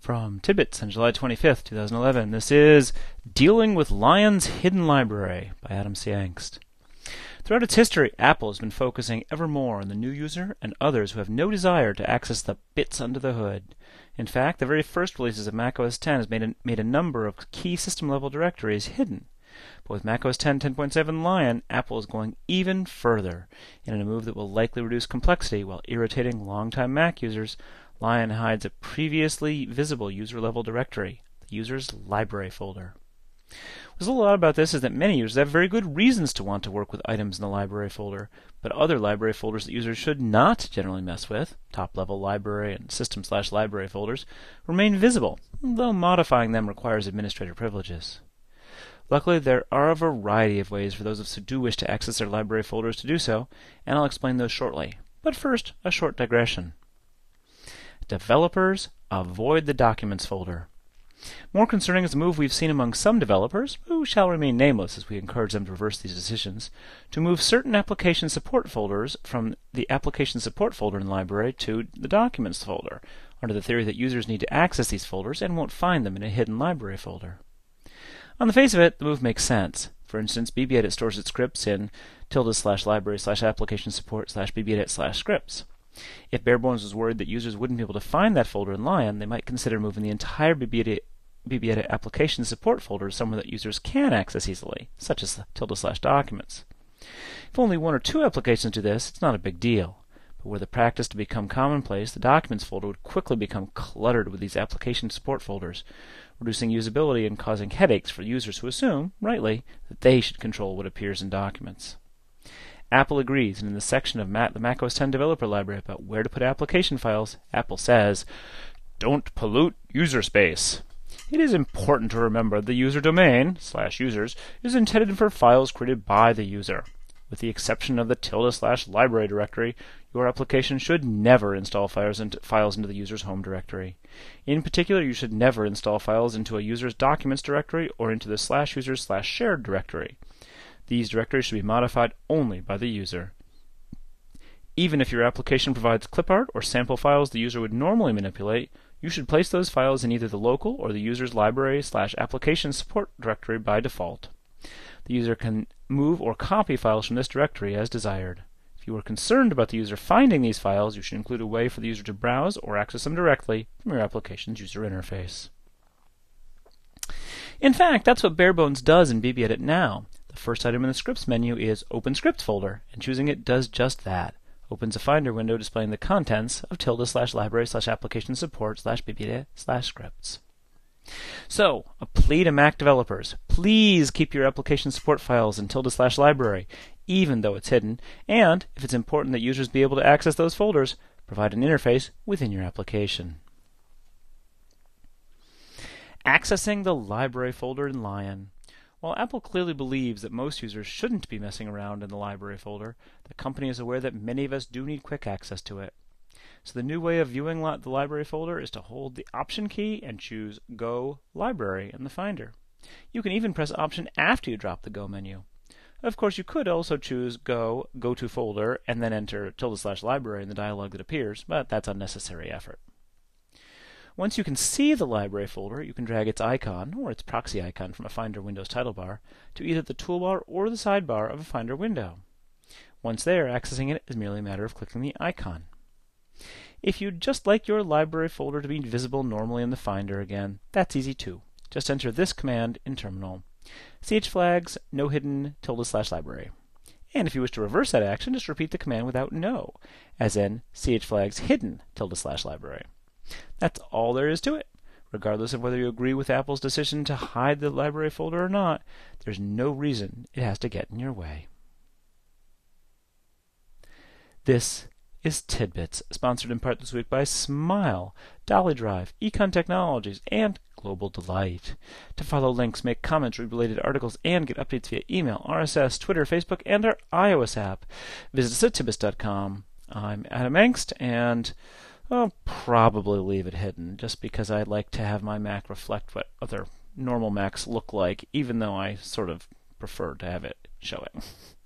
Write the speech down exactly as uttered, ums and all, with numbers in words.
From Tidbits on July twenty-fifth, two thousand eleven, this is Dealing with Lion's Hidden Library by Adam C. Engst. Throughout its history, Apple has been focusing ever more on the new user and others who have no desire to access the bits under the hood. In fact, the very first releases of Mac O S X has made a, made a number of key system-level directories hidden. But with Mac O S X ten point seven Lion, Apple is going even further. And in a move that will likely reduce complexity while irritating longtime Mac users, Lion hides a previously visible user-level directory, the user's library folder. What's a little odd about this is that many users have very good reasons to want to work with items in the library folder, but other library folders that users should not generally mess with, top-level library and system-slash-library folders, remain visible, though modifying them requires administrator privileges. Luckily, there are a variety of ways for those who do wish to access their library folders to do so, and I'll explain those shortly. But first, a short digression. Developers avoid the Documents folder. More concerning is a move we've seen among some developers, who shall remain nameless as we encourage them to reverse these decisions, to move certain application support folders from the application support folder in the library to the Documents folder, under the theory that users need to access these folders and won't find them in a hidden library folder. On the face of it, the move makes sense. For instance, BBEdit stores its scripts in tilde slash library slash application support slash BBEdit slash scripts. If Barebones was worried that users wouldn't be able to find that folder in Lion, they might consider moving the entire BBEdit, BBEdit application support folder somewhere that users can access easily, such as tilde slash documents. If only one or two applications do this, it's not a big deal. But were the practice to become commonplace, the Documents folder would quickly become cluttered with these application support folders, reducing usability and causing headaches for users who assume, rightly, that they should control what appears in Documents. Apple agrees, and in the section of Mac, the Mac O S X developer library about where to put application files, Apple says, "Don't pollute user space." It is important to remember the user domain, slash users, is intended for files created by the user. With the exception of the tilde slash library directory, your application should never install files into, files into the user's home directory. In particular, you should never install files into a user's documents directory or into the slash users slash shared directory. These directories should be modified only by the user. Even if your application provides clip art or sample files the user would normally manipulate, you should place those files in either the local or the user's library slash application support directory by default. The user can move or copy files from this directory as desired. If you are concerned about the user finding these files, you should include a way for the user to browse or access them directly from your application's user interface. In fact, that's what Barebones does in BBEdit now. The first item in the Scripts menu is Open Scripts folder, and choosing it does just that. Opens a Finder window displaying the contents of tilde slash library slash application support slash BBEdit slash scripts. So, a plea to Mac developers. Please keep your application support files in tilde slash library, even though it's hidden, and, if it's important that users be able to access those folders, provide an interface within your application. Accessing the library folder in Lion. While Apple clearly believes that most users shouldn't be messing around in the library folder, the company is aware that many of us do need quick access to it. So the new way of viewing the library folder is to hold the Option key and choose Go Library in the Finder. You can even press Option after you drop the Go menu. Of course, you could also choose Go, Go to Folder, and then enter tilde slash library in the dialog that appears, but that's unnecessary effort. Once you can see the library folder, you can drag its icon, or its proxy icon from a Finder window's title bar, to either the toolbar or the sidebar of a Finder window. Once there, accessing it is merely a matter of clicking the icon. If you'd just like your library folder to be visible normally in the Finder again, that's easy too. Just enter this command in Terminal. chflags no hidden tilde slash library. And if you wish to reverse that action, just repeat the command without no, as in chflags hidden tilde slash library. That's all there is to it. Regardless of whether you agree with Apple's decision to hide the library folder or not, there's no reason it has to get in your way. This is Tidbits, sponsored in part this week by Smile, Dolly Drive, Econ Technologies, and Global Delight. To follow links, make comments, read related articles, and get updates via email, R S S, Twitter, Facebook, and our iOS app, visit us at tidbits dot com. I'm Adam Engst, and I'll probably leave it hidden, just because I like to have my Mac reflect what other normal Macs look like, even though I sort of prefer to have it showing.